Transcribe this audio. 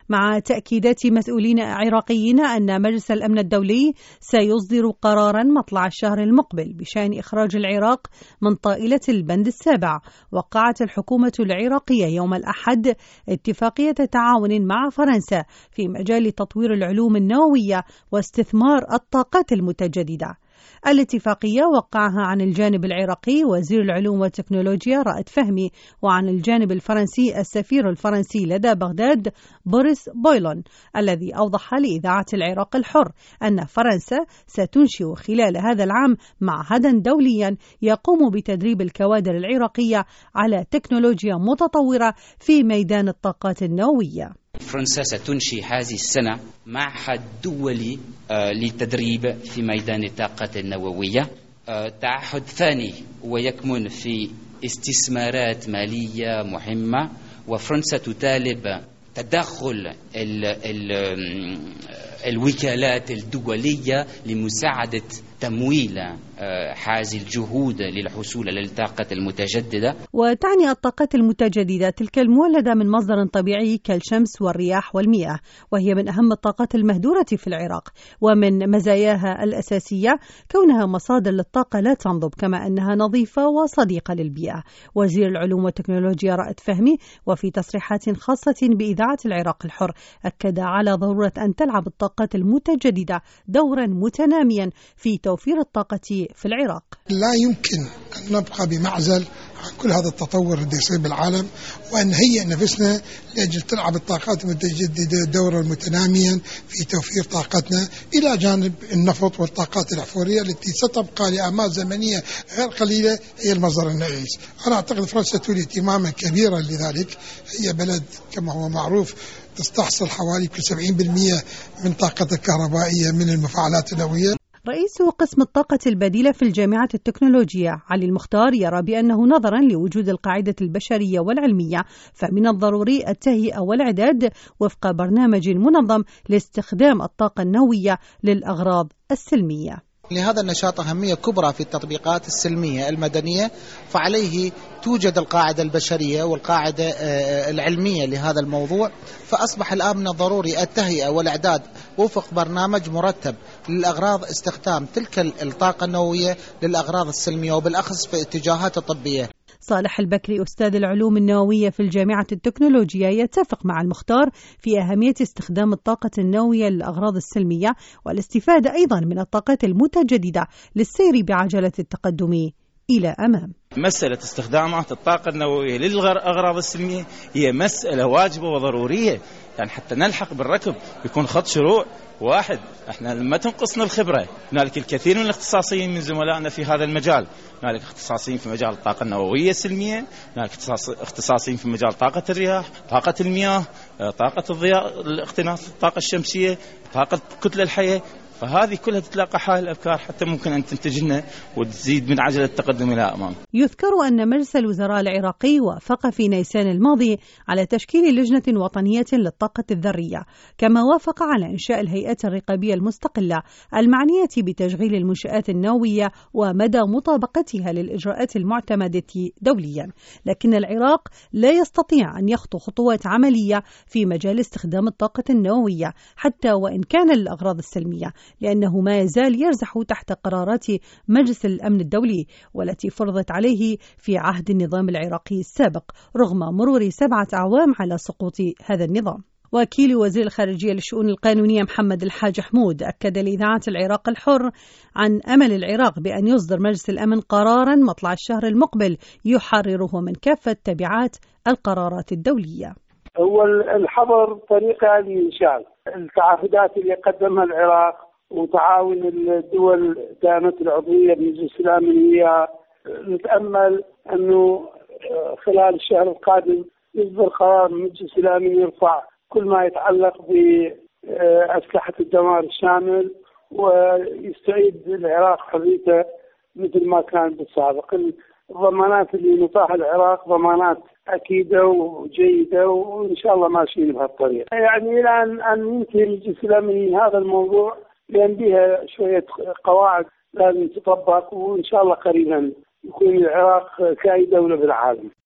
مع تأكيدات مسؤولين عراقيين أن مجلس الأمن الدولي سيصدر قرارا مطلع الشهر المقبل بشأن إخراج العراق من طائلة البند السابع. وقعت الحكومة العراقية يوم الأحد اتفاقية تعاون مع فرنسا في مجال تطوير العلوم النووية واستثمار الطاقات المتجددة. الاتفاقية وقعها عن الجانب العراقي وزير العلوم والتكنولوجيا رائد فهمي، وعن الجانب الفرنسي السفير الفرنسي لدى بغداد بوريس بويلون، الذي أوضح لإذاعة العراق الحر أن فرنسا ستنشئ خلال هذا العام معهدا دوليا يقوم بتدريب الكوادر العراقية على تكنولوجيا متطورة في ميدان الطاقات النووية. فرنسا ستنشئ هذه السنة معهد دولي للتدريب في ميدان الطاقة النووية، تعهد ثاني ويكمن في استثمارات مالية مهمة، وفرنسا تطالب تدخل الوكالات الدولية لمساعدة تمويل هذه الجهود للحصول على الطاقة المتجددة. وتعني الطاقات المتجددة تلك المولدة من مصدر طبيعي كالشمس والرياح والمياه، وهي من أهم الطاقات المهدورة في العراق، ومن مزاياها الأساسية كونها مصادر للطاقة لا تنضب، كما أنها نظيفة وصديقة للبيئة. وزير العلوم والتكنولوجيا رائد فهمي وفي تصريحات خاصة بإذاعة العراق الحر أكد على ضرورة أن تلعب الطاقات المتجددة دورا متناميا في توفير الطاقة في العراق. لا يمكن أن نبقى بمعزل عن كل هذا التطور اللي يصير بالعالم، وأن نهيئ نفسنا لأجل تلعب الطاقات المتجددة دورا متناميا في توفير طاقتنا، إلى جانب النفط والطاقات الأحفورية التي ستبقى لأعمال زمنية غير قليلة هي المصدر الرئيسي. أنا أعتقد فرنسا تولي اهتماما كبيرا لذلك. هي بلد كما هو معروف تستحصل حوالي 70% من طاقتها الكهربائية من المفاعلات النووية. رئيس قسم الطاقة البديلة في الجامعة التكنولوجية علي المختار يرى بأنه نظرا لوجود القاعدة البشرية والعلمية فمن الضروري التهيئة والإعداد وفق برنامج منظم لاستخدام الطاقة النووية للأغراض السلمية. لهذا النشاط أهمية كبرى في التطبيقات السلمية المدنية، فعليه توجد القاعدة البشرية والقاعدة العلمية لهذا الموضوع، فأصبح الآن من الضروري التهيئة والإعداد وفق برنامج مرتب للأغراض استخدام تلك الطاقة النووية للأغراض السلمية وبالأخص في اتجاهات الطبية. صالح البكري أستاذ العلوم النووية في الجامعة التكنولوجية يتفق مع المختار في أهمية استخدام الطاقة النووية للأغراض السلمية والاستفادة أيضا من الطاقات المتجددة للسير بعجلة التقدم إلى أمام. مسألة استخدامات الطاقة النووية للأغراض السلمية هي مسألة واجبة وضرورية، يعني حتى نلحق بالركب يكون خط شروع واحد. احنا لما تنقصنا الخبرة، هنالك الكثير من الاختصاصيين من زملائنا في هذا المجال، هنالك اختصاصيين في مجال الطاقة النووية السلمية، هنالك اختصاصيين في مجال طاقة الرياح، طاقة المياه، طاقة الضياء، الاقتناص الطاقة الشمسية، طاقة الكتلة الحية. فهذه كلها تتلاقى حال الأفكار حتى ممكن أن تنتج لنا وتزيد من عجلة التقدم إلى أمام. يذكر أن مجلس الوزراء العراقي وافق في نيسان الماضي على تشكيل لجنة وطنية للطاقة الذرية، كما وافق على إنشاء الهيئة الرقابية المستقلة المعنية بتشغيل المنشآت النووية ومدى مطابقتها للإجراءات المعتمدة دوليا. لكن العراق لا يستطيع أن يخطو خطوات عملية في مجال استخدام الطاقة النووية حتى وإن كان للأغراض السلمية، لأنه ما يزال يرزح تحت قرارات مجلس الأمن الدولي والتي فرضت عليه في عهد النظام العراقي السابق رغم مرور 7 أعوام على سقوط هذا النظام. وكيل وزير الخارجية للشؤون القانونية محمد الحاج حمود أكد لإذاعة العراق الحر عن أمل العراق بأن يصدر مجلس الأمن قرارا مطلع الشهر المقبل يحرره من كافة تبعات القرارات الدولية. هو الحظر طريقة لإنشاء التعهدات اللي قدمها العراق وتعاون الدول كانت العضوية بمجلس الأمن. هي نتأمل أنه خلال الشهر القادم يصدر قرار من مجلس الأمن يرفع كل ما يتعلق بأسلحة الدمار الشامل ويستعيد العراق حريته مثل ما كان بالسابق. الضمانات اللي نطاها العراق ضمانات أكيدة وجيدة وإن شاء الله ماشيين بهالطريقة. يعني إلى أن ينتهي مجلس الأمن هذا الموضوع، لأن بها شوية قواعد لازم تطبق، وإن شاء الله قريبا يكون العراق كأي دولة بالعالم.